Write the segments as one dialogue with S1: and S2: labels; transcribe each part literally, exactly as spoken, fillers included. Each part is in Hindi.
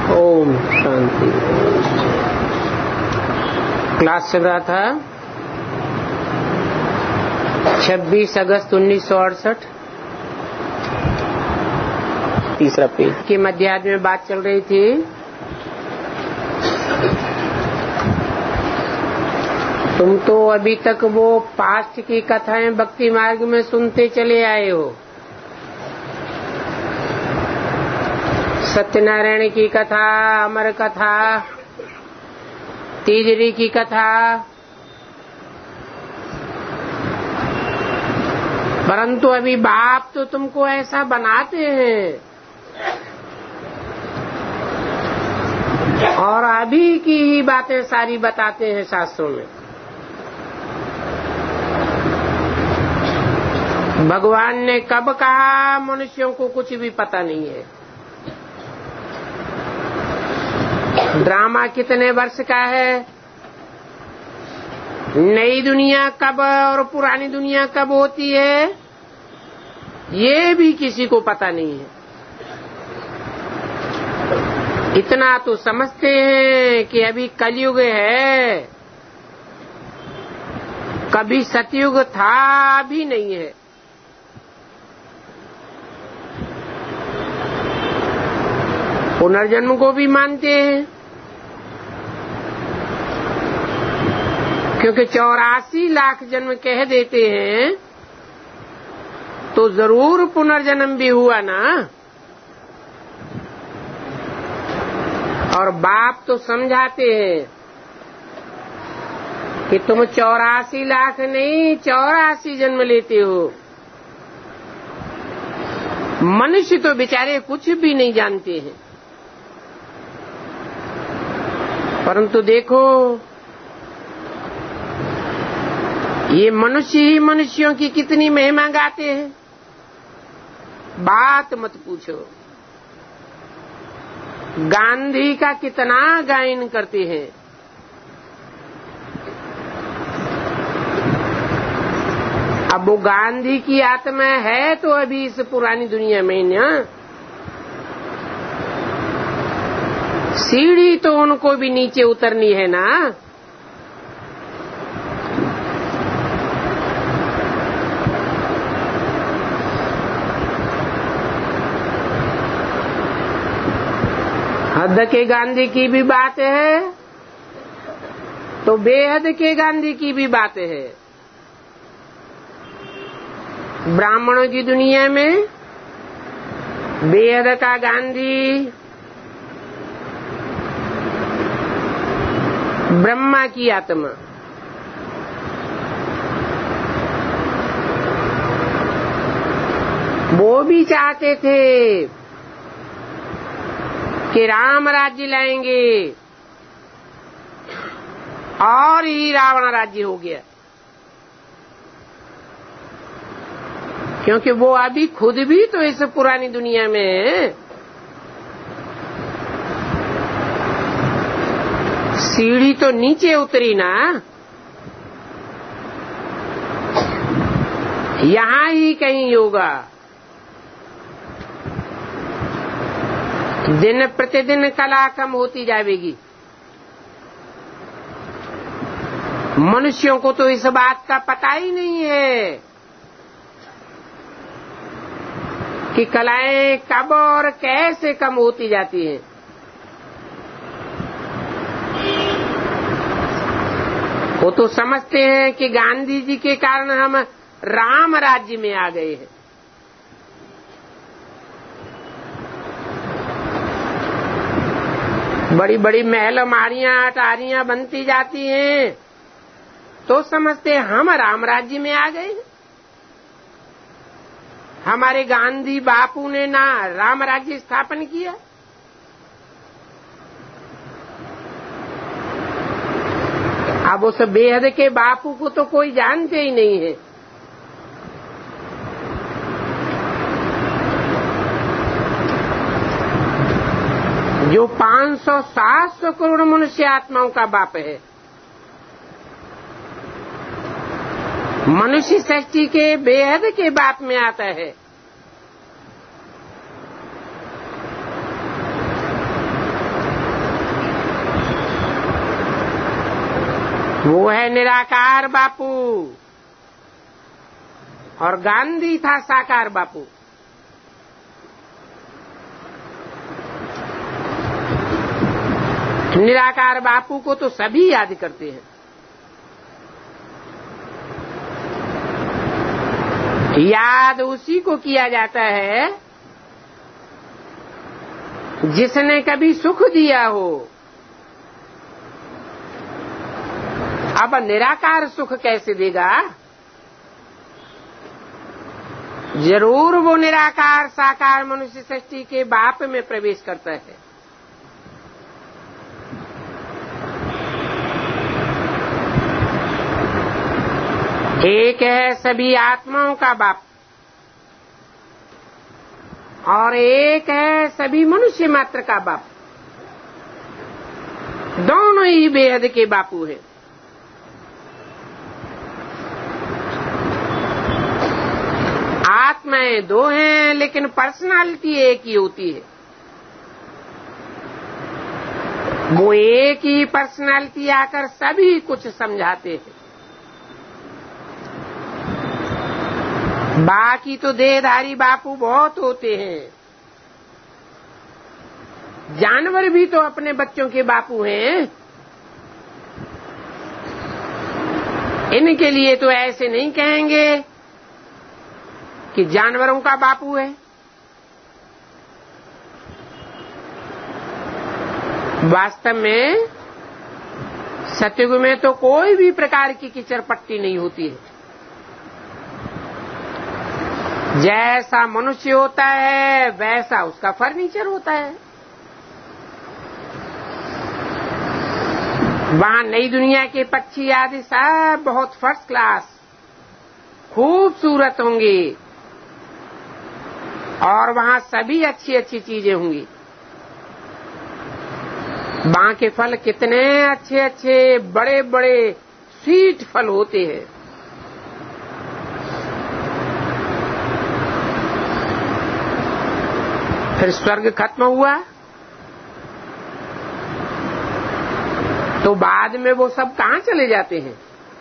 S1: ओम शांति। क्लास चल रहा था छब्बीस अगस्त उन्नीस सौ अड़सठ, तीसरा पेज के मध्याह्न में बात चल रही थी। तुम तो अभी तक वो पास्ट की कथाएं भक्ति मार्ग में सुनते चले आए हो। सत्यनारायण की कथा, अमर कथा, तीजरी की कथा, परंतु अभी बाप तो तुमको ऐसा बनाते हैं और अभी की ही बातें सारी बताते हैं शास्त्रों में। भगवान ने कब कहा मनुष्यों को कुछ भी पता नहीं है। ड्रामा कितने वर्ष का है, नई दुनिया कब और पुरानी दुनिया कब होती है, ये भी किसी को पता नहीं है। इतना तो समझते हैं कि अभी कलयुग है, कभी सतयुग था, अभी नहीं है। पुनर्जन्म को भी मानते हैं, क्योंकि चौरासी लाख जन्म कह देते हैं तो जरूर पुनर्जन्म भी हुआ ना। और बाप तो समझाते हैं कि तुम चौरासी लाख नहीं चौरासी जन्म लेते हो। मनुष्य तो बेचारे कुछ भी नहीं जानते हैं, परंतु देखो ये मनुष्य ही मनुष्यों की कितनी महिमा गाते हैं, बात मत पूछो। गांधी का कितना गायन करते हैं। अब वो गांधी की आत्मा है तो अभी इस पुरानी दुनिया में ना, सीढ़ी तो उनको भी नीचे उतरनी है ना। हद के गांधी की भी बात है तो बेहद के गांधी की भी बात है। ब्राह्मणों की दुनिया में बेहद का गांधी, ब्रह्मा की आत्मा। वो भी चाहते थे कि राम राज्य लाएंगे और ही रावण राज्य हो गया, क्योंकि वो अभी खुद भी तो इस पुरानी दुनिया में है। सीढ़ी तो नीचे उतरी ना, यहां ही कहीं होगा। दिन प्रतिदिन कला कम होती जाएगी। मनुष्यों को तो इस बात का पता ही नहीं है कि कलाएं कब और कैसे कम होती जाती हैं। वो तो समझते हैं कि गांधी जी के कारण हम राम राज्य में आ गए हैं। बड़ी बड़ी महल माड़ियां अटारियां बनती जाती हैं तो समझते हैं हम राम राज्य में आ गए। हमारे गांधी बापू ने ना राम राज्य स्थापन किया। अब उस बेहद के बापू को तो कोई जानते ही नहीं है। जो पाँच सौ सात सौ करोड़ मनुष्य आत्माओं का बाप है। मनुष्य सृष्टि के बेहद के बाप में आता है। वो है निराकार बापू, और गांधी था साकार बापू। निराकार बापू को तो सभी याद करते हैं। याद उसी को किया जाता है जिसने कभी सुख दिया हो। अब निराकार सुख कैसे देगा? जरूर वो निराकार साकार मनुष्य सृष्टि के बाप में प्रवेश करता है। एक है सभी आत्माओं का बाप, और एक है सभी मनुष्य मात्र का बाप। दोनों ही बेहद के बापू हैं। आत्माएं दो हैं, लेकिन पर्सनालिटी एक ही होती है। वो एक ही पर्सनालिटी आकर सभी कुछ समझाते हैं। बाकी तो देहधारी बापू बहुत होते हैं। जानवर भी तो अपने बच्चों के बापू हैं। इनके लिए तो ऐसे नहीं कहेंगे कि जानवरों का बापू है। वास्तव में सतयुग में तो कोई भी प्रकार की कीचड़ पट्टी नहीं होती है। जैसा मनुष्य होता है वैसा उसका फर्नीचर होता है। वहां नई दुनिया के पक्षी आदि सब बहुत फर्स्ट क्लास खूबसूरत होंगे, और वहां सभी अच्छी अच्छी चीजें होंगी। वहां के फल कितने अच्छे अच्छे बड़े बड़े स्वीट फल होते हैं। फिर स्वर्ग खत्म हुआ तो बाद में वो सब कहां चले जाते हैं?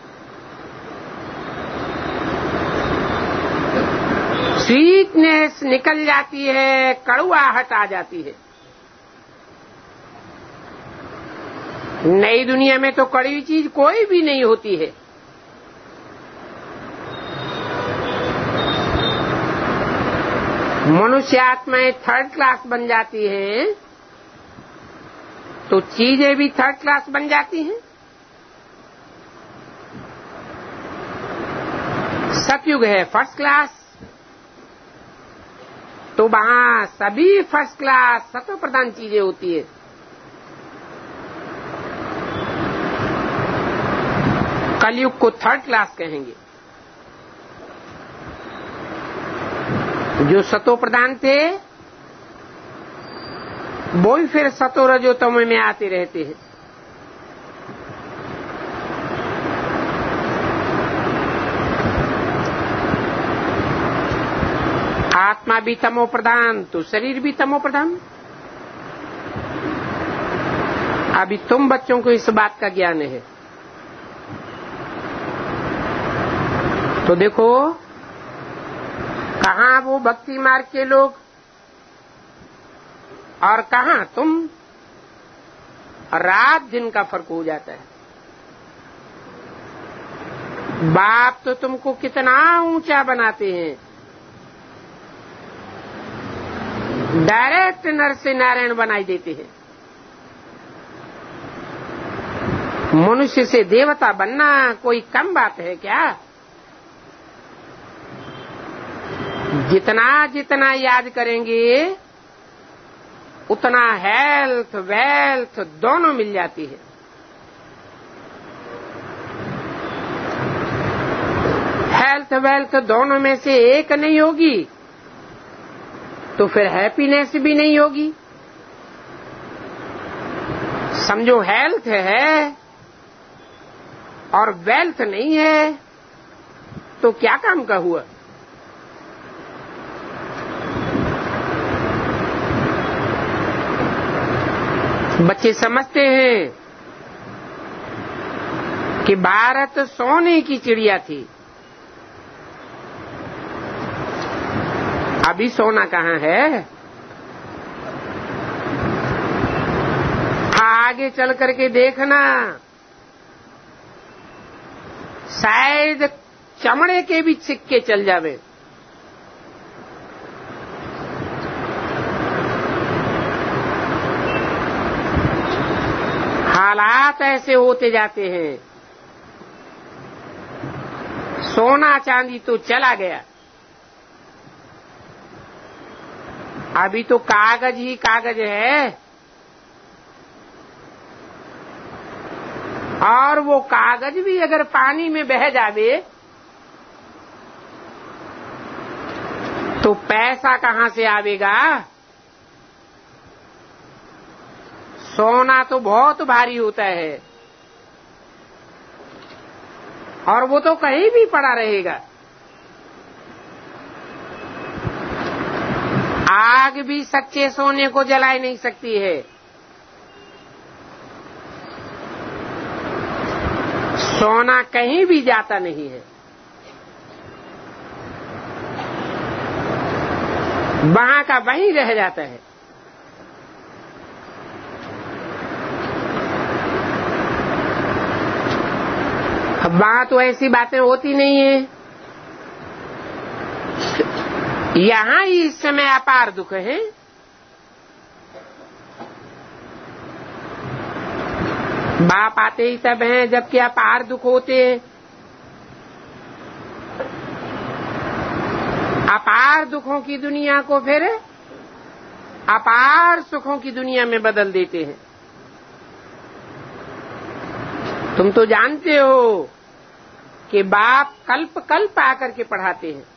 S1: स्वीटनेस निकल जाती है, कड़वाहट आ जाती है। नई दुनिया में तो कड़वी चीज कोई भी नहीं होती है। मनुष्य आत्माएं थर्ड क्लास बन जाती हैं तो चीजें भी थर्ड क्लास बन जाती हैं। सतयुग है फर्स्ट क्लास, तो वहां सभी फर्स्ट क्लास सत्व प्रधान चीजें होती है। कलयुग को थर्ड क्लास कहेंगे। जो सतो प्रधान थे वो ही फिर सतो रजो तमो में आते रहते हैं। आत्मा भी तमो प्रधान तो शरीर भी तमो प्रधान। अभी तुम बच्चों को इस बात का ज्ञान है तो देखो कहां वो भक्ति मार्ग के लोग और कहां तुम, रात दिन का फर्क हो जाता है। बाप तो तुमको कितना ऊंचा बनाते हैं, डायरेक्ट नर से नारायण बनाई देते हैं। मनुष्य से देवता बनना कोई कम बात है क्या? जितना जितना याद करेंगे उतना हेल्थ वेल्थ दोनों मिल जाती है। हेल्थ वेल्थ दोनों में से एक नहीं होगी तो फिर हैप्पीनेस भी नहीं होगी। समझो हेल्थ है और वेल्थ नहीं है तो क्या काम का हुआ? बच्चे समझते हैं कि भारत सोने की चिड़िया थी। अभी सोना कहाँ है? आगे चल करके देखना, शायद चमड़े के भी सिक्के चल जावे। हालात ऐसे होते जाते हैं। सोना चांदी तो चला गया, अभी तो कागज ही कागज है। और वो कागज भी अगर पानी में बह जावे तो पैसा कहां से आवेगा? सोना तो बहुत भारी होता है और वो तो कहीं भी पड़ा रहेगा। आग भी सच्चे सोने को जला नहीं सकती है। सोना कहीं भी जाता नहीं है, वहां का वहीं रह जाता है। अब वहां तो ऐसी बातें होती नहीं है। यहां ही इस समय अपार दुख है। बाप आते ही तब हैं जबकि अपार दुख होते हैं। अपार दुखों की दुनिया को फिर अपार सुखों की दुनिया में बदल देते हैं। तुम तो जानते हो कि बाप कल्प कल्प आकर के पढ़ाते हैं।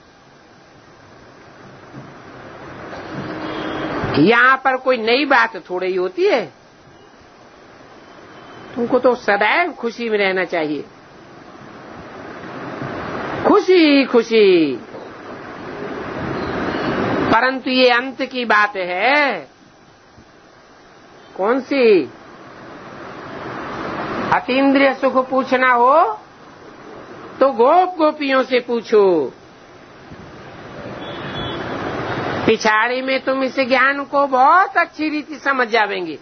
S1: यहां पर कोई नई बात थोड़ी ही होती है। तुमको तो सदैव खुशी में रहना चाहिए। खुशी खुशी, परंतु ये अंत की बात है। कौन सी? अतीन्द्रिय सुख पूछना हो तो गोप गोपियों से पूछो। पिछाड़ी में तुम इस ज्ञान को बहुत अच्छी रीति समझ जावेंगे।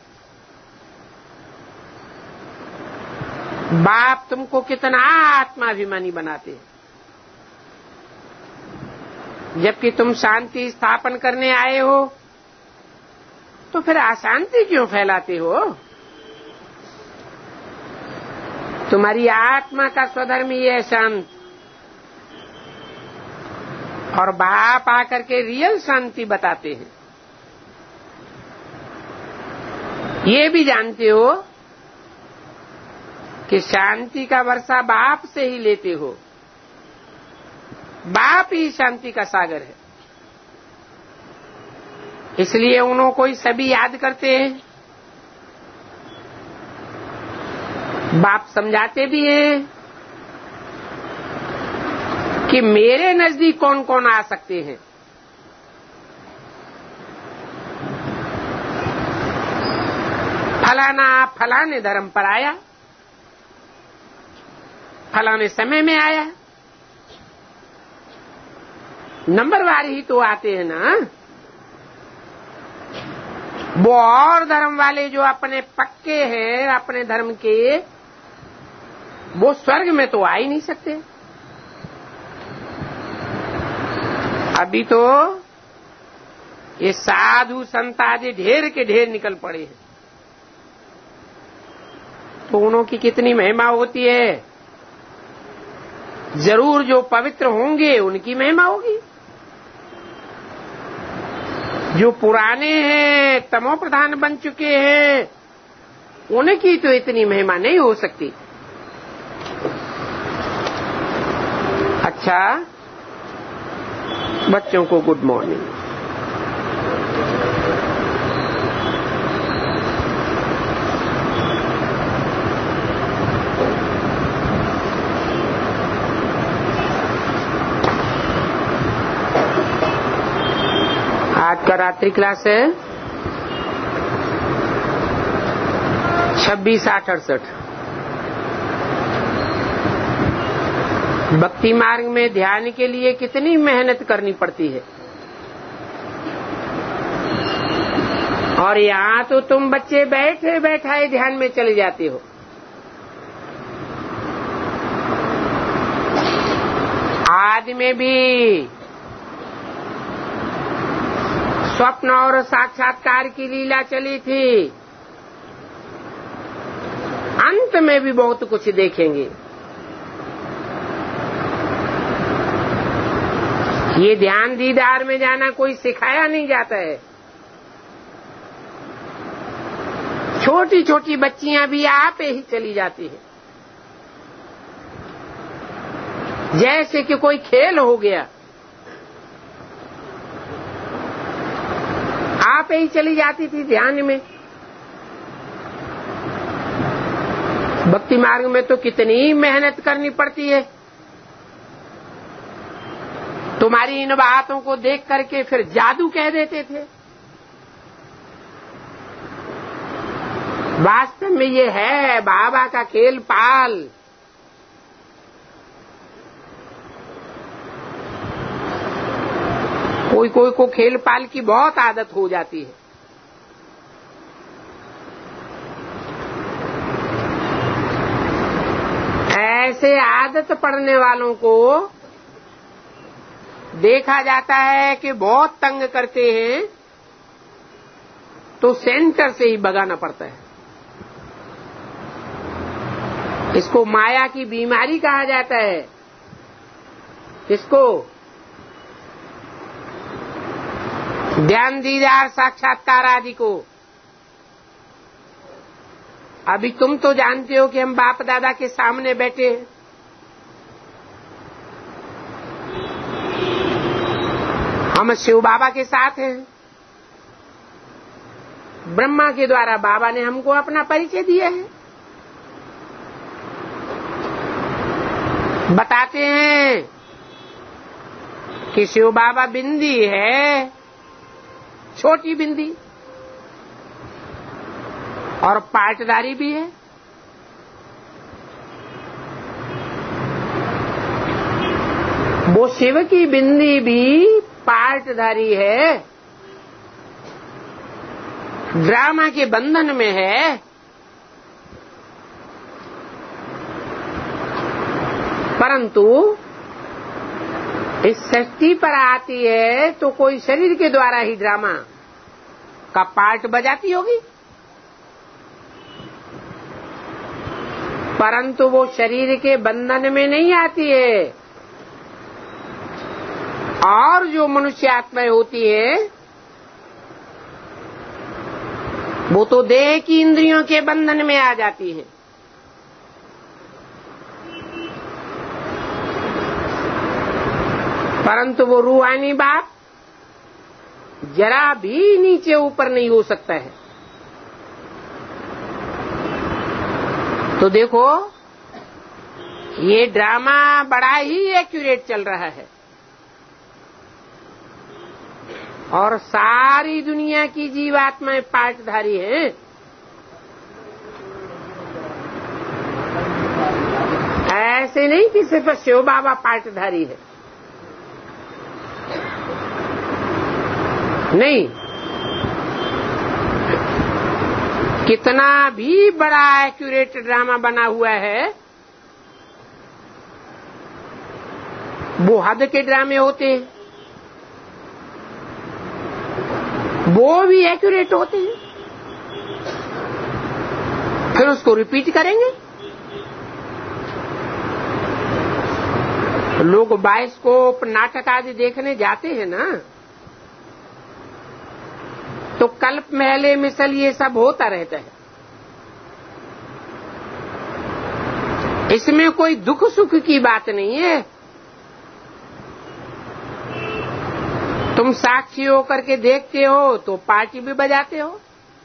S1: बाप तुमको कितना आत्माभिमानी बनाते हैं, जबकि तुम शांति स्थापन करने आए हो तो फिर अशांति क्यों फैलाते हो? तुम्हारी आत्मा का स्वधर्म ही है शांत, और बाप आकर के रियल शांति बताते हैं। ये भी जानते हो कि शांति का वर्षा बाप से ही लेते हो। बाप ही शांति का सागर है, इसलिए उन्हों को ही सभी याद करते हैं। बाप समझाते भी हैं कि मेरे नजदीक कौन कौन आ सकते हैं। फलाना फलाने धर्म पर आया, फलाने समय में आया। नंबरवार ही तो आते हैं ना। वो और धर्म वाले जो अपने पक्के हैं अपने धर्म के, वो स्वर्ग में तो आ ही नहीं सकते। अभी तो ये साधु संत आदि ढेर के ढेर निकल पड़े हैं, तो उन्हों की कितनी महिमा होती है। जरूर जो पवित्र होंगे उनकी महिमा होगी। जो पुराने हैं तमो प्रधान बन चुके हैं उनकी तो इतनी महिमा नहीं हो सकती। अच्छा, बच्चों को गुड मॉर्निंग। आज का रात्रि क्लास है छब्बीस आठ अड़सठ। भक्ति मार्ग में ध्यान के लिए कितनी मेहनत करनी पड़ती है। और यहाँ तो तुम बच्चे बैठे बैठाए ध्यान में चले जाते हो। आदि में भी स्वप्न और साक्षात्कार की लीला चली थी, अंत में भी बहुत कुछ देखेंगे। ये ध्यान दीदार में जाना कोई सिखाया नहीं जाता है। छोटी छोटी बच्चियां भी आप ही चली जाती है, जैसे कि कोई खेल हो गया, आप ही चली जाती थी ध्यान में। भक्ति मार्ग में तो कितनी मेहनत करनी पड़ती है। तुम्हारी इन बातों को देख करके फिर जादू कह देते थे। वास्तव में ये है बाबा का खेल पाल। कोई कोई को खेल पाल की बहुत आदत हो जाती है। ऐसे आदत पड़ने वालों को देखा जाता है कि बहुत तंग करते हैं, तो सेंटर से ही भगाना पड़ता है। इसको माया की बीमारी कहा जाता है। इसको ध्यान दीदार साक्षात्कार आदि को। अभी तुम तो जानते हो कि हम बाप दादा के सामने बैठे हैं। हम शिव बाबा के साथ हैं। ब्रह्मा के द्वारा बाबा ने हमको अपना परिचय दिया है। बताते हैं कि शिव बाबा बिंदी है, छोटी बिंदी, और पाटदारी भी है। वो शिव की बिंदी भी पाटधारी है, ड्रामा के बंधन में है। परंतु इस सृष्टि पर आती है तो कोई शरीर के द्वारा ही ड्रामा का पार्ट बजाती होगी, परंतु वो शरीर के बंधन में नहीं आती है। और जो मनुष्य आत्माएं होती है वो तो देह की इंद्रियों के बंधन में आ जाती है। परंतु वो रूहानी बाप जरा भी नीचे ऊपर नहीं हो सकता है। तो देखो, ये ड्रामा बड़ा ही एक्यूरेट चल रहा है और सारी दुनिया की जीवात्माएं पाटधारी हैं। ऐसे नहीं कि सिर्फ शिव बाबा पाटधारी है, नहीं। कितना भी बड़ा एक्यूरेट ड्रामा बना हुआ है, वो हद के ड्रामे होते हैं, वो भी एक्यूरेट होते हैं, फिर उसको रिपीट करेंगे। लोग बाइस्कोप नाटक आदि देखने जाते हैं ना, तो कल्प महले मिसल ये सब होता रहता है। इसमें कोई दुख सुख की बात नहीं है। तुम साक्षी होकर के देखते हो तो पार्टी भी बजाते हो।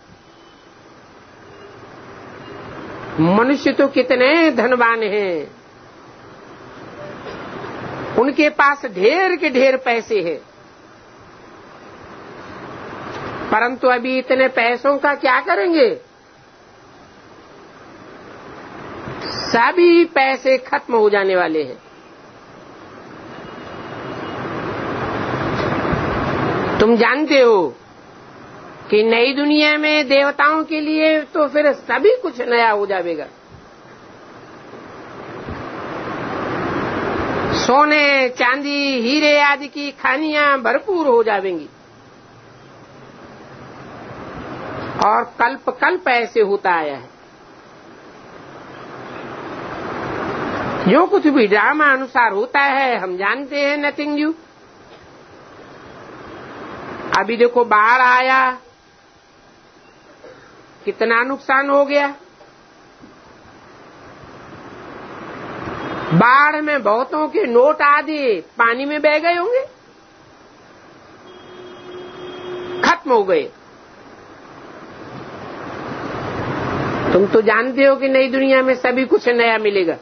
S1: मनुष्य तो कितने धनवान हैं, उनके पास ढेर के ढेर पैसे हैं, परंतु अभी इतने पैसों का क्या करेंगे? सभी पैसे खत्म हो जाने वाले हैं। तुम जानते हो कि नई दुनिया में देवताओं के लिए तो फिर सभी कुछ नया हो जाएगा। सोने चांदी हीरे आदि की खानियां भरपूर हो जाएंगी। और कल्प कल्प ऐसे होता आया है। जो कुछ भी ड्रामा अनुसार होता है हम जानते हैं, नथिंग न्यू। अभी देखो बाढ़ आया, कितना नुकसान हो गया। बाढ़ में बहुतों के नोट आदि पानी में बह गए होंगे, खत्म हो गए। तुम तो जानते हो कि नई दुनिया में सभी कुछ नया मिलेगा।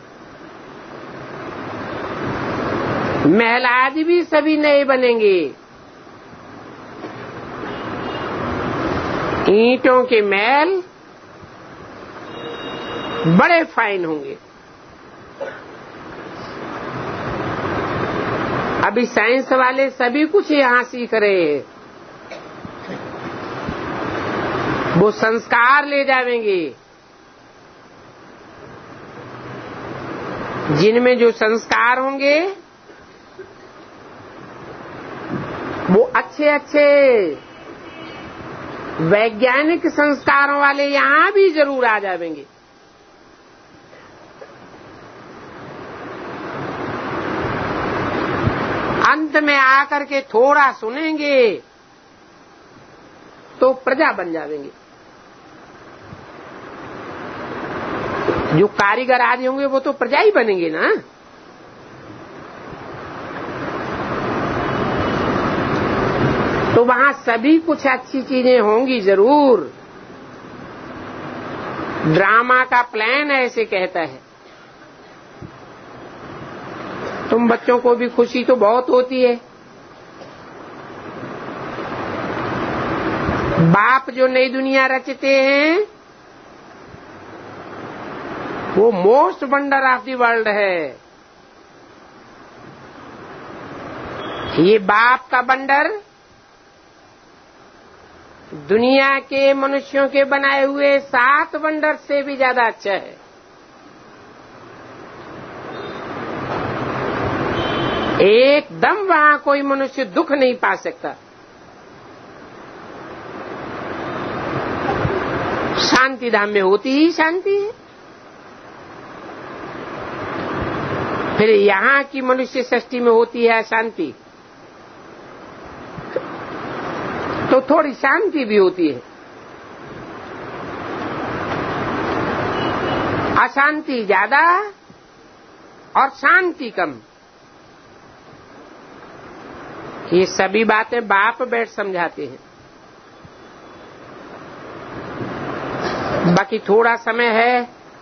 S1: महल आदि भी सभी नए बनेंगे। ईंटों के महल बड़े फाइन होंगे। अभी साइंस वाले सभी कुछ यहां सीख रहे हैं। वो संस्कार ले जाएंगे, जिनमें जो संस्कार होंगे वो अच्छे अच्छे वैज्ञानिक संस्कारों वाले यहां भी जरूर आ जाएंगे। अंत में आकर के थोड़ा सुनेंगे तो प्रजा बन जाएंगे। जो कारीगर आदि होंगे वो तो प्रजा ही बनेंगे ना। तो वहां सभी कुछ अच्छी चीजें होंगी जरूर। ड्रामा का प्लान ऐसे कहता है। तुम बच्चों को भी खुशी तो बहुत होती है। बाप जो नई दुनिया रचते हैं वो most wonder of the world है। ये बाप का वंडर दुनिया के मनुष्यों के बनाए हुए सात वंडर से भी ज्यादा अच्छा है। एकदम वहां कोई मनुष्य दुख नहीं पा सकता। शांति धाम में होती ही शांति है। फिर यहां की मनुष्य सृष्टि में होती है अशांति, तो थोड़ी शांति भी होती है। अशांति ज्यादा और शांति कम। ये सभी बातें बाप बैठ समझाते हैं। बाकी थोड़ा समय है।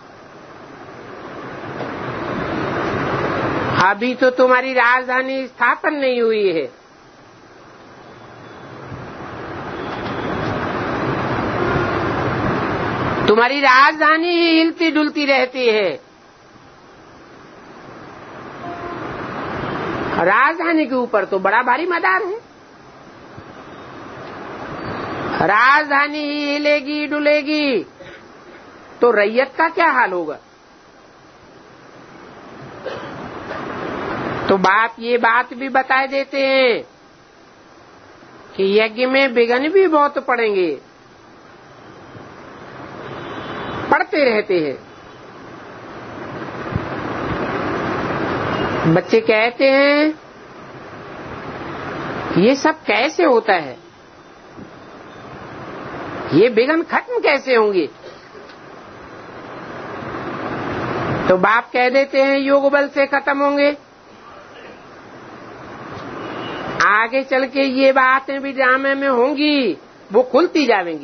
S1: अभी तो तुम्हारी राजधानी स्थापन नहीं हुई है। तुम्हारी राजधानी ही हिलती डुलती रहती है। राजधानी के ऊपर तो बड़ा भारी मदार है। राजधानी ही हिलेगी डुलेगी तो रैयत का क्या हाल होगा। तो बाप ये बात भी बता देते हैं कि यज्ञ में विघ्न भी बहुत पड़ेंगे, पड़ते रहते हैं। बच्चे कहते हैं ये सब कैसे होता है, ये विघ्न खत्म कैसे होंगे। तो बाप कह देते हैं योग बल से खत्म होंगे। आगे चल के ये बातें भी ड्रामे में होंगी, वो खुलती जाएंगी।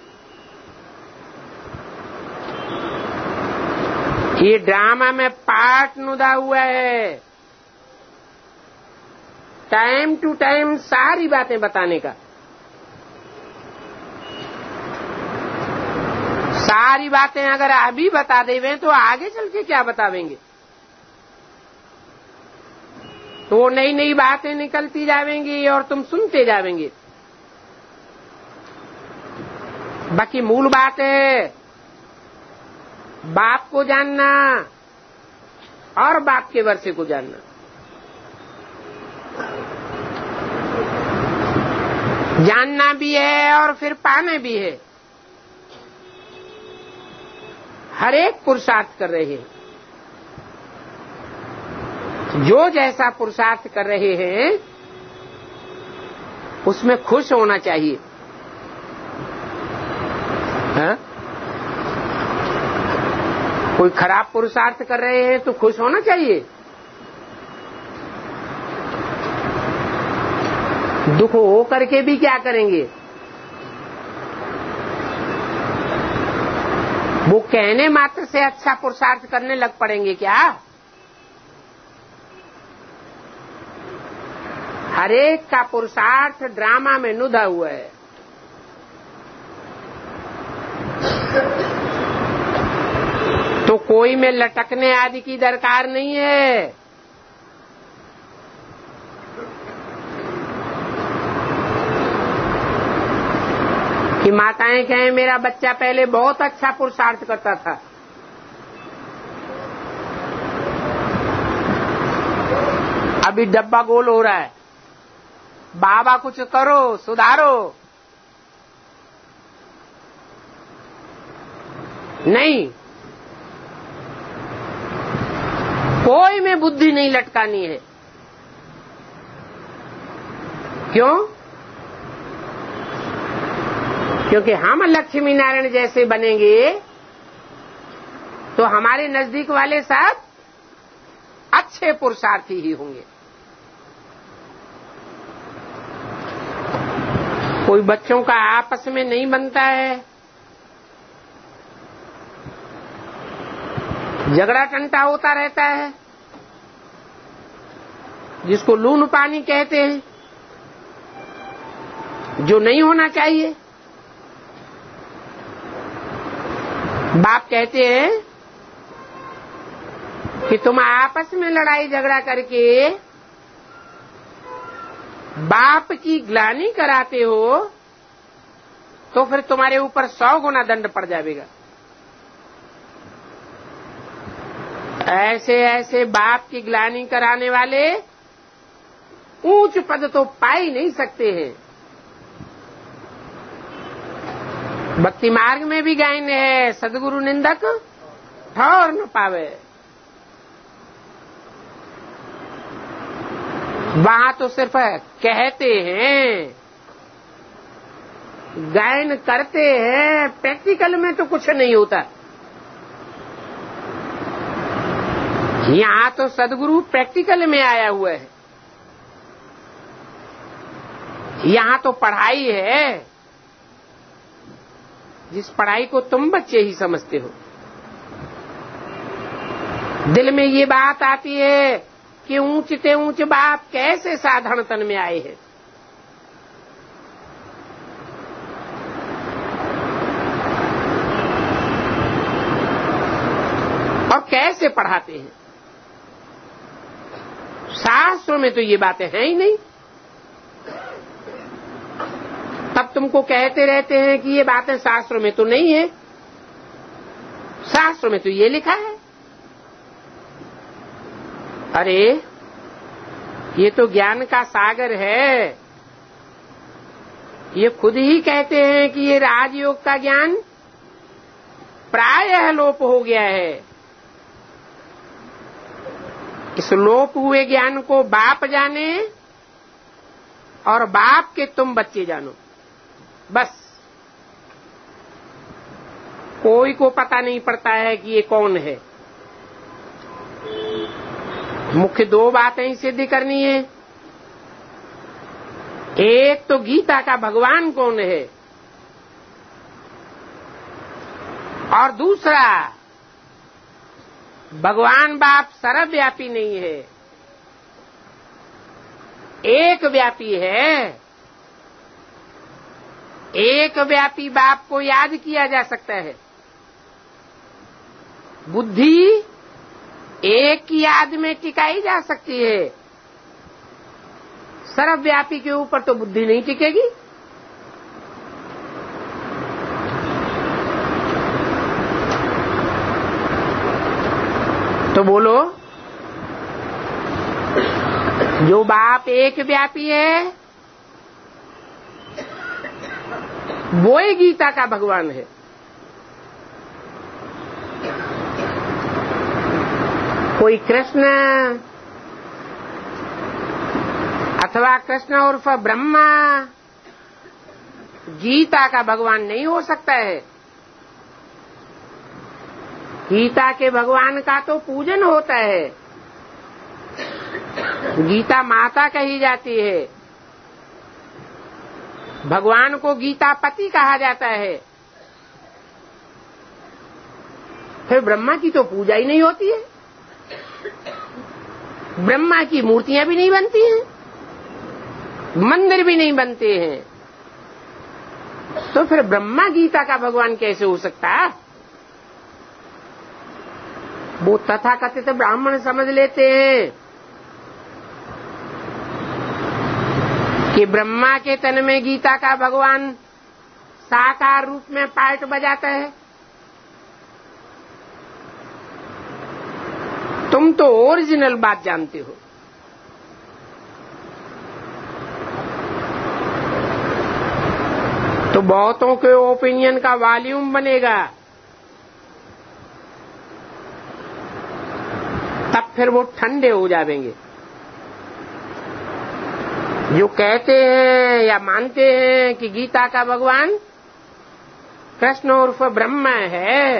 S1: ये ड्रामा में पार्ट नुदा हुआ है, टाइम टू टाइम सारी बातें बताने का। सारी बातें अगर अभी बता देवें तो आगे चल के क्या बतावेंगे। तो वो नई नई बातें निकलती जाएंगी और तुम सुनते जाएंगे। बाकी मूल बात है बाप को जानना और बाप के वर्षे को जानना। जानना भी है और फिर पाना भी है। हर एक पुरुषार्थ कर रहे हैं। जो जैसा पुरुषार्थ कर रहे हैं उसमें खुश होना चाहिए। है? कोई खराब पुरुषार्थ कर रहे हैं तो खुश होना चाहिए। दुख हो करके भी क्या करेंगे? वो कहने मात्र से अच्छा पुरुषार्थ करने लग पड़ेंगे क्या? हरेक का पुरुषार्थ ड्रामा में नुधा हुआ है। तो कोई में लटकने आदि की दरकार नहीं है। कि माताएं कहें मेरा बच्चा पहले बहुत अच्छा पुरुषार्थ करता था, अभी डब्बा गोल हो रहा है, बाबा कुछ करो सुधारो। नहीं, कोई में बुद्धि नहीं लटकानी है। क्यों? क्योंकि हम लक्ष्मी नारायण जैसे बनेंगे तो हमारे नजदीक वाले सब अच्छे पुरुषार्थी ही होंगे। कोई बच्चों का आपस में नहीं बनता है, झगड़ा टंटा होता रहता है, जिसको लून पानी कहते हैं, जो नहीं होना चाहिए। बाप कहते हैं कि तुम आपस में लड़ाई झगड़ा करके बाप की ग्लानि कराते हो तो फिर तुम्हारे ऊपर सौ गुना दंड पड़ जाएगा। ऐसे ऐसे बाप की ग्लानि कराने वाले ऊंच पद तो पा ही नहीं सकते हैं। भक्ति मार्ग में भी गायन है, सदगुरु निंदक ठौर न पावे। वहां तो सिर्फ कहते हैं, गायन करते हैं, प्रैक्टिकल में तो कुछ नहीं होता। यहां तो सदगुरु प्रैक्टिकल में आया हुआ है। यहां तो पढ़ाई है, जिस पढ़ाई को तुम बच्चे ही समझते हो। दिल में ये बात आती है कि ऊंचते ऊंच बाप कैसे साधारण तन में आए हैं। और कैसे पढ़ाते हैं। शास्त्रों में तो ये बातें हैं ही नहीं। तब तुमको कहते रहते हैं कि ये बातें शास्त्रों में तो नहीं है। शास्त्रों में तो ये लिखा है। अरे ये तो ज्ञान का सागर है। ये खुद ही कहते हैं कि ये राजयोग का ज्ञान प्रायः लोप हो गया है। इस लोप हुए ज्ञान को बाप जाने और बाप के तुम बच्चे जानो। बस कोई को पता नहीं पड़ता है कि ये कौन है। मुख्य दो बातें ही सिद्ध करनी है। एक तो गीता का भगवान कौन है, और दूसरा भगवान बाप सर्वव्यापी नहीं है, एक व्यापी है। एक व्यापी बाप को याद किया जा सकता है। बुद्धि एक की याद में टिकाई जा सकती है, सर्वव्यापी के ऊपर तो बुद्धि नहीं टिकेगी। तो बोलो, जो बाप एक व्यापी है वो ही गीता का भगवान है। कोई कृष्ण अथवा कृष्ण उर्फ ब्रह्मा गीता का भगवान नहीं हो सकता है। गीता के भगवान का तो पूजन होता है। गीता माता कही जाती है, भगवान को गीता पति कहा जाता है। फिर ब्रह्मा की तो पूजा ही नहीं होती है, ब्रह्मा की मूर्तियां भी नहीं बनती हैं, मंदिर भी नहीं बनते हैं। तो फिर ब्रह्मा गीता का भगवान कैसे हो सकता है? वो तथाकथित ब्राह्मण समझ लेते हैं कि ब्रह्मा के तन में गीता का भगवान साकार रूप में पार्ट बजाता है। तुम तो ओरिजिनल बात जानते हो। तो बहुतों के ओपिनियन का वॉल्यूम बनेगा, तब फिर वो ठंडे हो जाएंगे। जो कहते हैं या मानते हैं कि गीता का भगवान कृष्ण उर्फ ब्रह्मा है,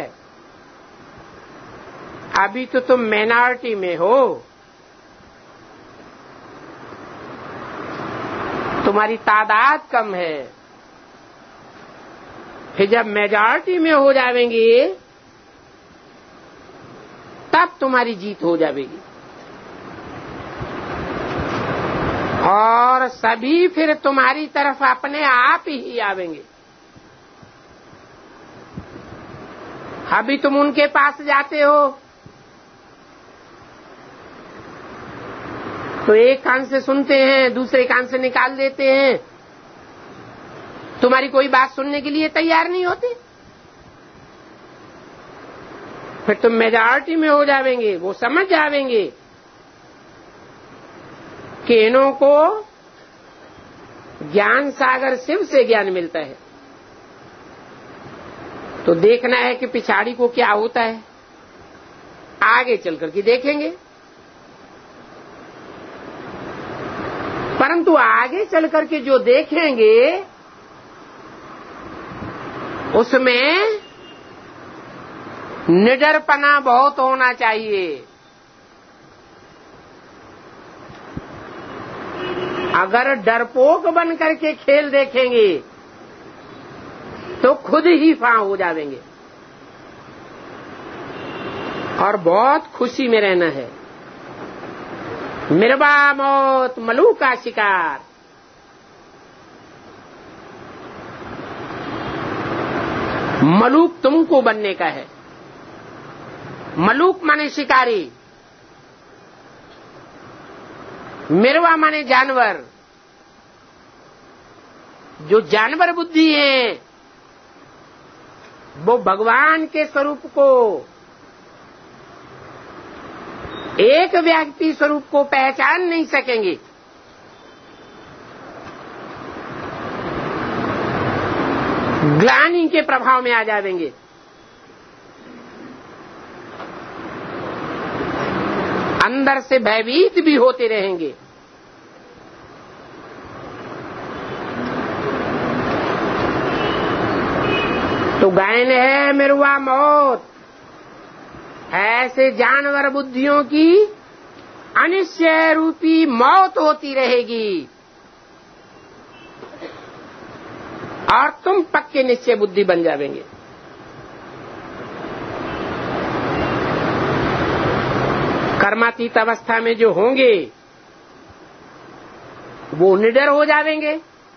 S1: अभी तो तुम माइनॉरिटी में हो। तुम्हारी तादाद कम है। फिर जब मेजॉरिटी में हो जाएंगे तब तुम्हारी जीत हो जाएगी। और सभी फिर तुम्हारी तरफ अपने आप ही आवेंगे। अभी तुम उनके पास जाते हो तो एक कान से सुनते हैं, दूसरे कान से निकाल देते हैं। तुम्हारी कोई बात सुनने के लिए तैयार नहीं होते। फिर तुम मेजॉरिटी में हो जाएंगे। वो समझ जाएंगे कि इन्हों को ज्ञान सागर शिव से ज्ञान मिलता है। तो देखना है कि पिछाड़ी को क्या होता है, आगे चल करके देखेंगे। परंतु आगे चल करके जो देखेंगे उसमें निडरपना बहुत होना चाहिए। अगर डरपोक बन करके खेल देखेंगे तो खुद ही फां हो जाएंगे और बहुत खुशी में रहना है। मिर्बा मौत मलूक का शिकार। मलूक तुमको बनने का है। मलूक माने शिकारी, मिर्वा माने जानवर। जो जानवर बुद्धि है वो भगवान के स्वरूप को, एक व्यक्ति स्वरूप को पहचान नहीं सकेंगे। ग्लानि के प्रभाव में आ जाएंगे। अंदर से भयभीत भी होते रहेंगे। तो गायन है मिर्वा मौत। ऐसे जानवर बुद्धियों की अनिश्चय रूपी मौत होती रहेगी और तुम पक्के निश्चय बुद्धि बन जाएंगे। कर्मातीत अवस्था में जो होंगे वो निडर हो जाएंगे।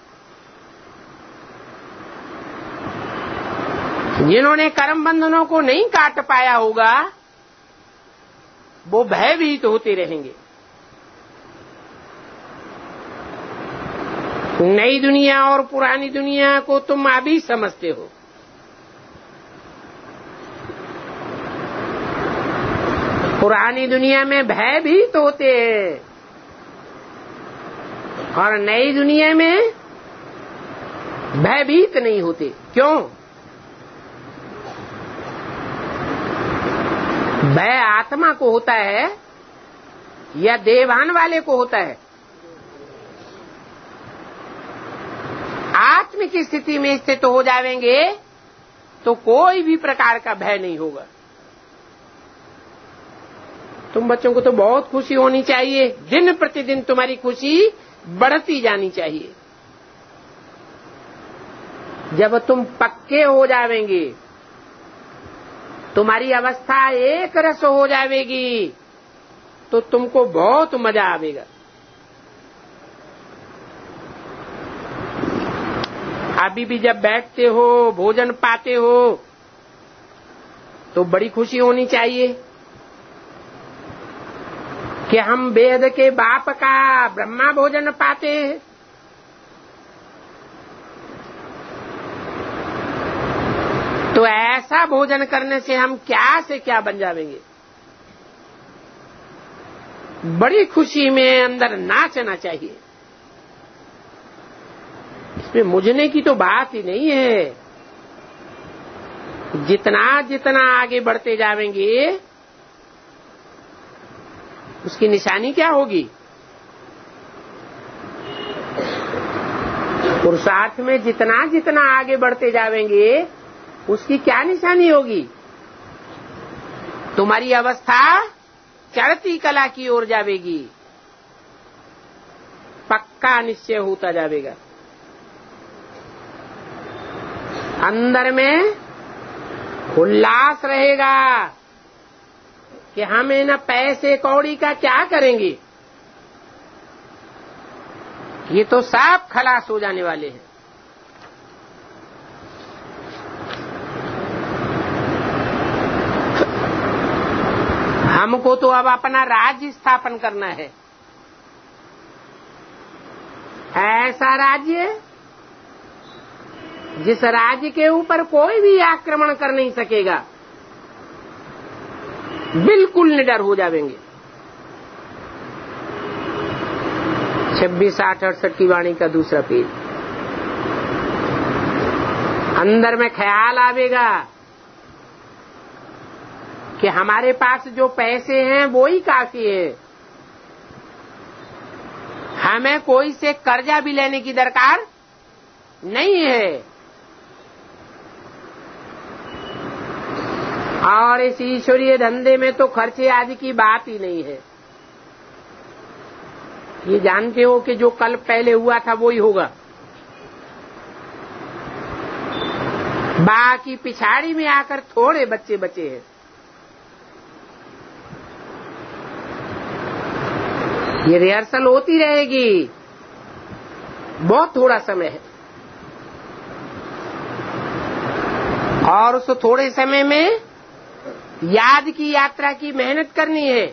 S1: जिन्होंने कर्म बंधनों को नहीं काट पाया होगा वो भयभीत होते रहेंगे। नई दुनिया और पुरानी दुनिया को तुम अभी समझते हो। पुरानी दुनिया में भयभीत तो होते हैं और नई दुनिया में भयभीत नहीं होते। क्यों? भय आत्मा को होता है या देवान वाले को होता है? आत्म की स्थिति में स्थित हो जाएंगे तो कोई भी प्रकार का भय नहीं होगा। तुम बच्चों को तो बहुत खुशी होनी चाहिए, दिन प्रतिदिन तुम्हारी खुशी बढ़ती जानी चाहिए। जब तुम पक्के हो जाएंगे, तुम्हारी अवस्था एक रस हो जाएगी, तो तुमको बहुत मजा आवेगा। अभी भी जब बैठते हो, भोजन पाते हो, तो बड़ी खुशी होनी चाहिए कि हम वेद के बाप का ब्रह्मा भोजन पाते हैं। तो ऐसा भोजन करने से हम क्या से क्या बन जाएंगे। बड़ी खुशी में अंदर नाचना चाहिए। इसमें मुझने की तो बात ही नहीं है। जितना जितना आगे बढ़ते जाएंगे उसकी निशानी क्या होगी? पुरुषार्थ में जितना जितना आगे बढ़ते जाएंगे उसकी क्या निशानी होगी? तुम्हारी अवस्था चढ़ती कला की ओर जाएगी, पक्का निश्चय होता जाएगा। अंदर में उल्लास रहेगा कि हम इन पैसे कौड़ी का क्या करेंगे, ये तो सब खलास हो जाने वाले हैं। हमको तो अब अपना राज्य स्थापन करना है, ऐसा राज्य जिस राज्य के ऊपर कोई भी आक्रमण कर नहीं सकेगा। बिल्कुल निडर हो जाएंगे। छब्बीस आठ अड़सठ की वाणी का दूसरा पेज। अंदर में ख्याल आवेगा कि हमारे पास जो पैसे हैं वो ही काफी है, हमें कोई से कर्जा भी लेने की दरकार नहीं है। और इस ईश्वरीय धंधे में तो खर्चे आदि की बात ही नहीं है। ये जानते हो कि जो कल पहले हुआ था वो ही होगा, बाकी पिछाड़ी में आकर थोड़े बच्चे बचे हैं। ये रिहर्सल होती रहेगी, बहुत थोड़ा समय है और उस थोड़े समय में याद की यात्रा की मेहनत करनी है।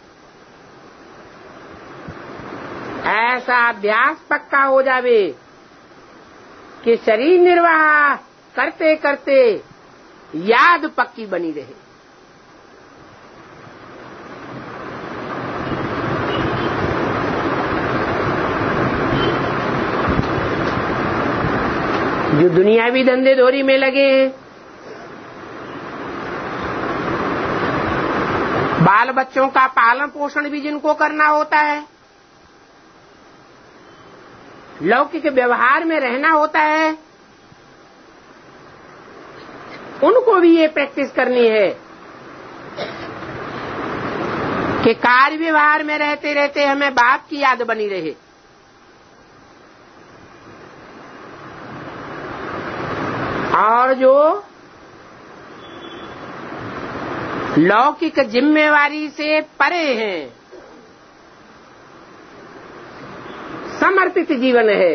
S1: ऐसा अभ्यास पक्का हो जावे कि शरीर निर्वाह करते करते याद पक्की बनी रहे। जो दुनियावी धंधे धोरी में लगे हैं, बाल बच्चों का पालन पोषण भी जिनको करना होता है, लौकिक व्यवहार में रहना होता है, उनको भी ये प्रैक्टिस करनी है कि कार्य व्यवहार में रहते रहते हमें बाप की याद बनी रहे। और जो लौकिक जिम्मेवारी से परे हैं, समर्पित जीवन है,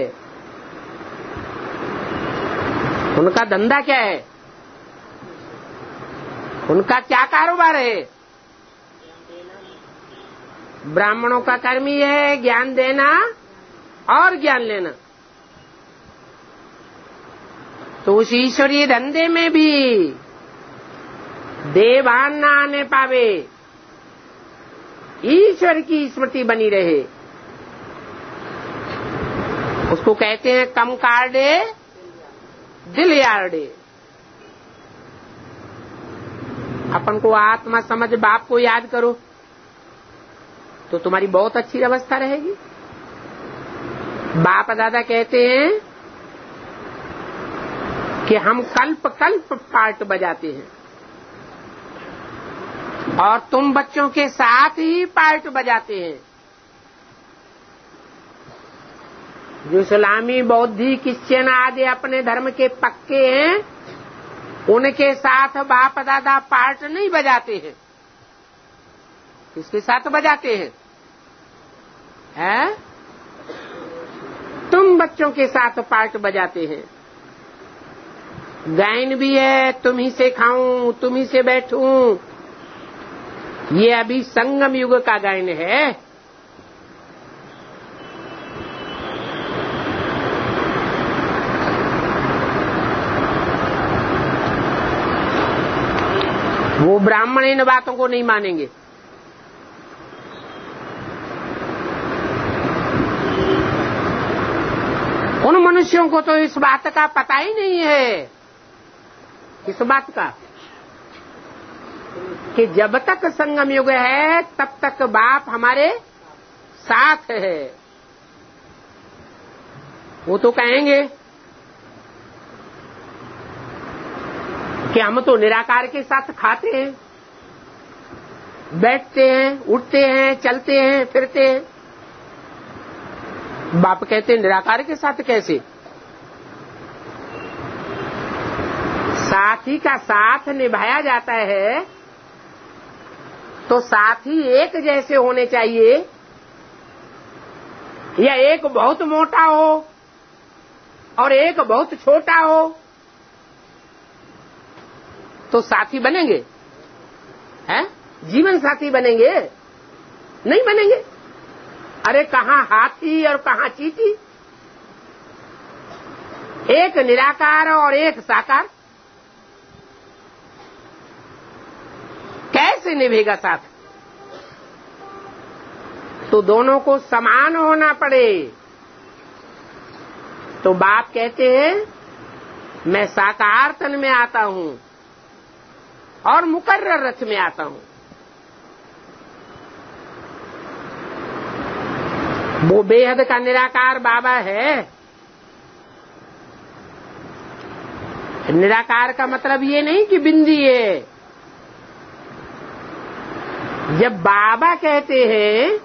S1: उनका धंधा क्या है, उनका क्या कारोबार है? ब्राह्मणों का कर्म ही है ज्ञान देना और ज्ञान लेना। तो उस ईश्वरीय धंधे में भी देवान ना आने पावे, ईश्वर की स्मृति बनी रहे, उसको कहते हैं कम कार्डे दिल यार्डे। अपन को आत्मा समझ बाप को याद करो तो तुम्हारी बहुत अच्छी अवस्था रहेगी। बाप दादा कहते हैं कि हम कल्प कल्प पार्ट बजाते हैं और तुम बच्चों के साथ ही पार्ट बजाते हैं। जो इस्लामी बौद्धी क्रिश्चियन आदि अपने धर्म के पक्के हैं, उनके साथ बाप दादा पार्ट नहीं बजाते हैं। किसके साथ बजाते हैं? हैं? तुम बच्चों के साथ पार्ट बजाते हैं। गायन भी है, तुम ही से खाऊं, तुम ही से बैठूं। ये अभी संगम युग का गायन है। वो ब्राह्मण इन बातों को नहीं मानेंगे। उन मनुष्यों को तो इस बात का पता ही नहीं है। किस बात का? कि जब तक संगम युग है तब तक बाप हमारे साथ है। वो तो कहेंगे कि हम तो निराकार के साथ खाते हैं, बैठते हैं, उठते हैं, चलते हैं, फिरते हैं। बाप कहते हैं निराकार के साथ कैसे? साथी का साथ निभाया जाता है तो साथी एक जैसे होने चाहिए, या एक बहुत मोटा हो और एक बहुत छोटा हो तो साथी बनेंगे? हैं? जीवन साथी बनेंगे? नहीं बनेंगे। अरे कहाँ हाथी और कहाँ चींटी, एक निराकार और एक साकार, कैसे निभेगा साथ? तो दोनों को समान होना पड़े। तो बाप कहते हैं मैं साकार तन में आता हूं और मुकर्रर रथ में आता हूं। वो बेहद का निराकार बाबा है। निराकार का मतलब ये नहीं कि बिंदी है। जब बाबा कहते हैं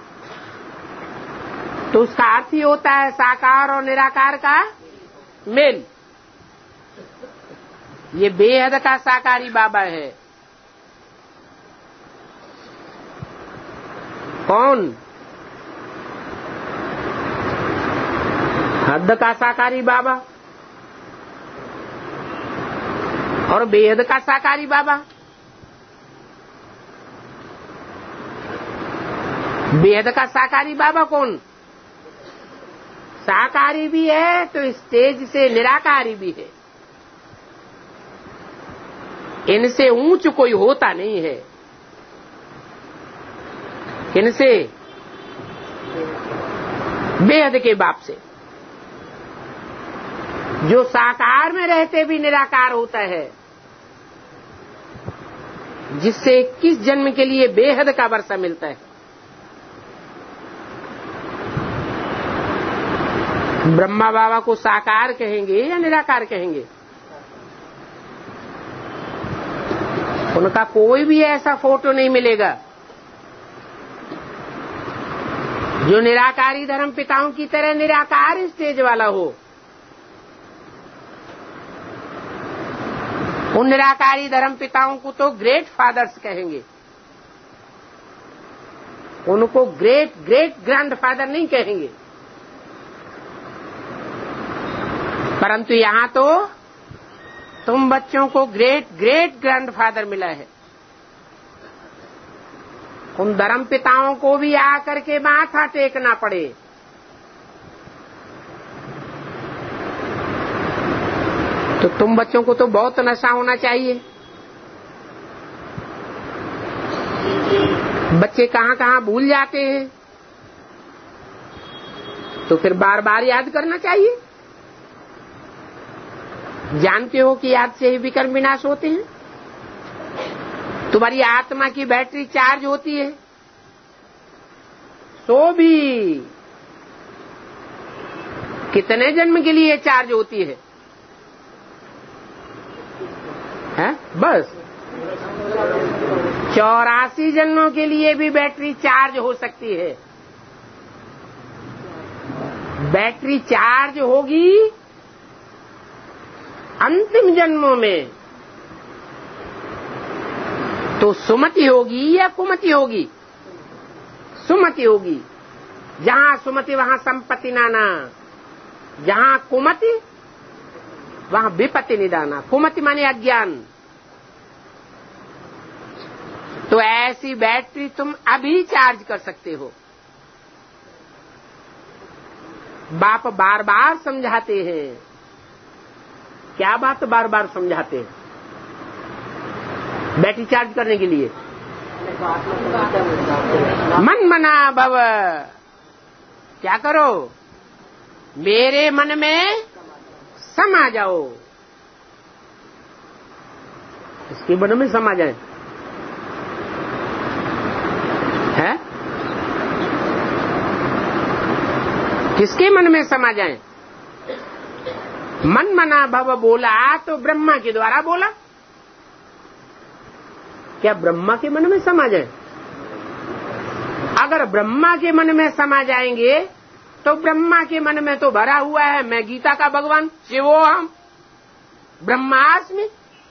S1: तो उसका अर्थ ही होता है साकार और निराकार का मेल। ये बेहद का साकारी बाबा है। कौन? हद का साकारी बाबा और बेहद का साकारी बाबा। बेहद का साकारी बाबा कौन? साकारी भी है तो स्टेज से निराकारी भी है। इनसे ऊंच कोई होता नहीं है। किनसे? बेहद के बाप से, जो साकार में रहते भी निराकार होता है, जिससे इक्कीस जन्म के लिए बेहद का वर्षा मिलता है। ब्रह्मा बाबा को साकार कहेंगे या निराकार कहेंगे? उनका कोई भी ऐसा फोटो नहीं मिलेगा जो निराकारी धर्म पिताओं की तरह निराकार स्टेज वाला हो। उन निराकारी धर्म पिताओं को तो ग्रेट फादर्स कहेंगे, उनको ग्रेट ग्रेट ग्रैंड फादर नहीं कहेंगे। परंतु यहां तो तुम बच्चों को ग्रेट ग्रेट ग्रैंड फादर मिला है। उन धर्म पिताओं को भी आकर के माथा टेकना पड़े। तो तुम बच्चों को तो बहुत नशा होना चाहिए। बच्चे कहां कहां भूल जाते हैं, तो फिर बार बार याद करना चाहिए। जानते हो कि याद से ही विकर्म विनाश होते हैं। तुम्हारी आत्मा की बैटरी चार्ज होती है, तो भी कितने जन्म के लिए चार्ज होती है, है? बस चौरासी जन्मों के लिए भी बैटरी चार्ज हो सकती है। बैटरी चार्ज होगी अंतिम जन्मों में, तो सुमति होगी या कुमति होगी? सुमति होगी। जहां सुमति वहां संपत्ति नाना, जहां कुमति वहां विपत्ति निदाना। कुमति माने अज्ञान। तो ऐसी बैटरी तुम अभी चार्ज कर सकते हो। बाप बार बार समझाते हैं। क्या बात बार बार समझाते हैं? बैटरी चार्ज करने के लिए मन मना भव। क्या करो? मेरे मन में समा जाओ। इसके मन में समा जाए है? किसके मन में समा जाए? मन मना भव बोला तो ब्रह्मा के द्वारा बोला। क्या ब्रह्मा के मन में समा जाए? अगर ब्रह्मा के मन में समा जाएंगे तो ब्रह्मा के मन में तो भरा हुआ है मैं गीता का भगवान, शिवोहम ब्रह्मास्मि।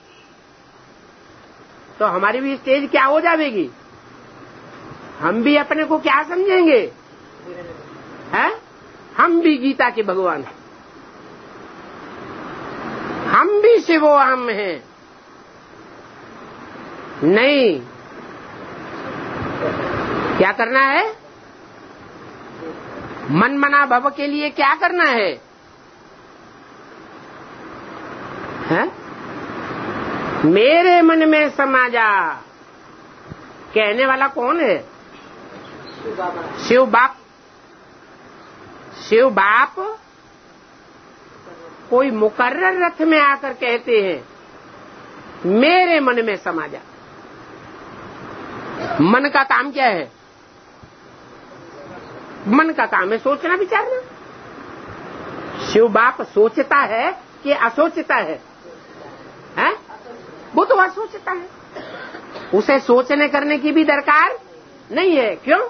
S1: तो हमारी भी स्टेज क्या हो जाएगी? हम भी अपने को क्या समझेंगे? हैं? हम भी गीता के भगवान हैं, हम भी शिवोहम हैं। नहीं, क्या करना है? मन मना भव के लिए क्या करना है? है? मेरे मन में समा जा। कहने वाला कौन है? शिव बाप। शिव बाप कोई मुकर्रर रथ में आकर कहते हैं मेरे मन में समा जा। मन का काम क्या है? मन का काम है सोचना विचारना। शिव बाप सोचता है कि असोचता है? हैं? वो तो असोचता है। उसे सोचने करने की भी दरकार नहीं है। क्यों?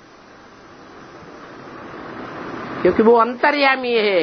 S1: क्योंकि वो अंतर्यामी है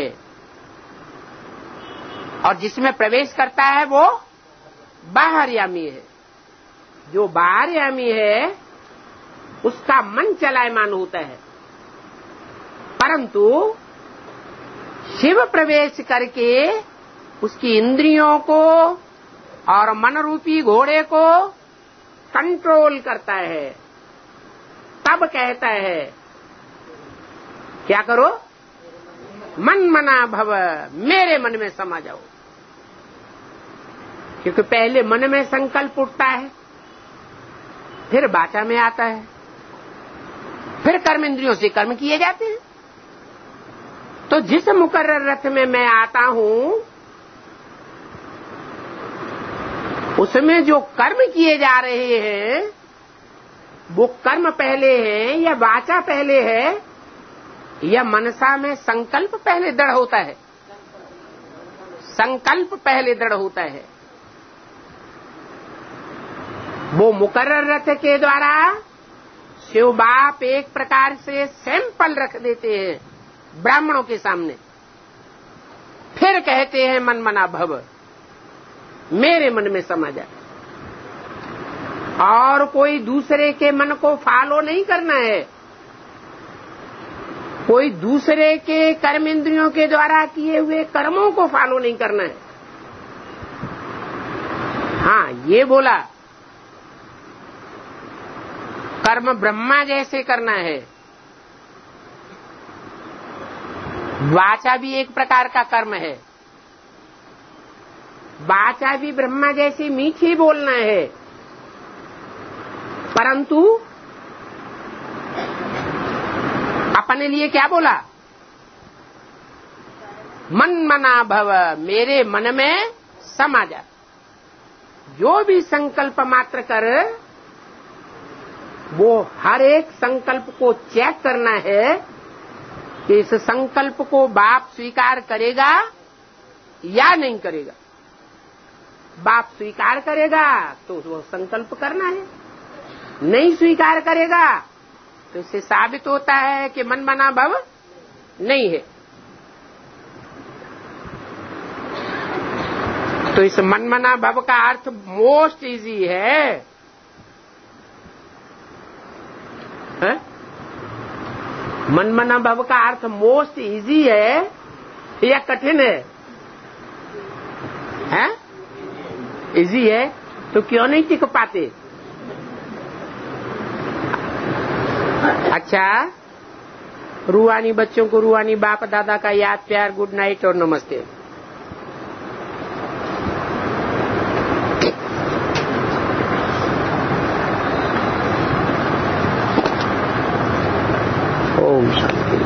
S1: और जिसमें प्रवेश करता है वो बाहरयामी है। जो बाहरयामी है उसका मन चलायमान होता है, परंतु शिव प्रवेश करके उसकी इंद्रियों को और मन रूपी घोड़े को कंट्रोल करता है। तब कहता है क्या करो? मन मना भव, मेरे मन में समा जाओ। क्योंकि पहले मन में संकल्प उठता है, फिर वाचा में आता है, फिर कर्म इंद्रियों से कर्म किए जाते हैं। तो जिस मुकर्रर रथ में मैं आता हूं उसमें जो कर्म किए जा रहे हैं वो कर्म पहले है या वाचा पहले है या मनसा में संकल्प पहले दृढ़ होता है? संकल्प पहले दृढ़ होता है। वो मुकर्रर रथ के द्वारा शिव बाप एक प्रकार से सैंपल रख देते हैं ब्राह्मणों के सामने, फिर कहते हैं मन मना भव, मेरे मन में समा जा। और कोई दूसरे के मन को फॉलो नहीं करना है, कोई दूसरे के कर्म इंद्रियों के द्वारा किए हुए कर्मों को फॉलो नहीं करना है। हाँ, ये बोला कर्म ब्रह्मा जैसे करना है। वाचा भी एक प्रकार का कर्म है, वाचा भी ब्रह्मा जैसी मीठी बोलना है, परंतु अपने लिए क्या बोला? मन मना भव, मेरे मन में समा जा। जो भी संकल्प मात्र कर, वो हर एक संकल्प को चेक करना है कि इस संकल्प को बाप स्वीकार करेगा या नहीं करेगा। बाप स्वीकार करेगा तो वो संकल्प करना है, नहीं स्वीकार करेगा तो इससे साबित होता है कि मन मना भव नहीं है। तो इस मन मना भव का अर्थ मोस्ट इजी है, है? मन मना भव का अर्थ मोस्ट इजी है या कठिन है? हैं? इजी है तो क्यों नहीं टिक पाते? अच्छा, रूहानी बच्चों को रूहानी बाप दादा का याद प्यार, गुड नाइट और नमस्ते।